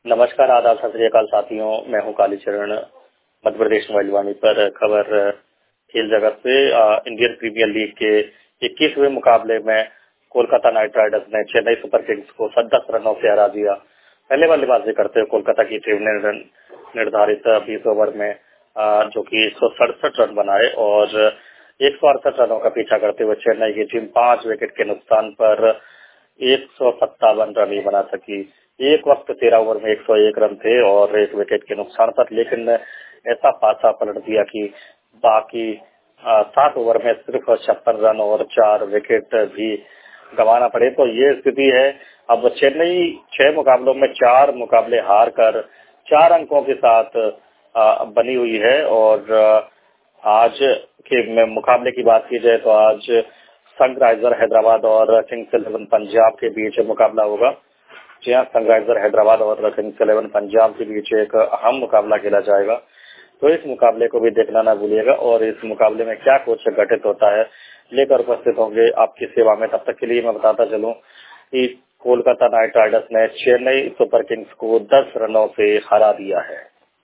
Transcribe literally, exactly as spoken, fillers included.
नमस्कार, आदाब, सत श्री अकाल साथियों। मैं हूं कालीचरण। मध्य प्रदेश मोबाइल वाणी पर खबर खेल जगत से। इंडियन प्रीमियर लीग के इक्कीसवें मुकाबले में कोलकाता नाइट राइडर्स ने चेन्नई सुपर किंग्स को दस रनों से हरा दिया। पहले बल्लेबाजी करते हुए कोलकाता की टीम ने निर्धारित बीस ओवर में जो कि एक सौ सड़सठ रन बनाए और एक सौ अड़सठ रनों का पीछा करते हुए चेन्नई की टीम पांच विकेट के नुकसान पर एक सौ सत्तावन रन ही बना सकी। एक वक्त तेरह ओवर में एक सौ एक रन थे और एक विकेट के नुकसान पर, लेकिन ऐसा पासा पलट दिया कि बाकी सात ओवर में सिर्फ छप्पन रन और चार विकेट भी गंवाना पड़े। तो ये स्थिति है। अब चेन्नई छह मुकाबलों में चार मुकाबले हार कर चार अंकों के साथ बनी हुई है। और आज के मुकाबले की बात की जाए तो आज सनराइजर हैदराबाद और किंग्स इलेवन पंजाब के बीच मुकाबला होगा। जी हाँ, सनराइजर हैदराबाद और किंग्स इलेवन पंजाब के बीच एक अहम मुकाबला खेला जाएगा। तो इस मुकाबले को भी देखना ना भूलिएगा और इस मुकाबले में क्या कुछ घटित होता है लेकर उपस्थित होंगे आपकी सेवा में। तब तक के लिए मैं बताता चलूं कि कोलकाता नाइट राइडर्स ने चेन्नई सुपर किंग्स को दस रनों से हरा दिया है।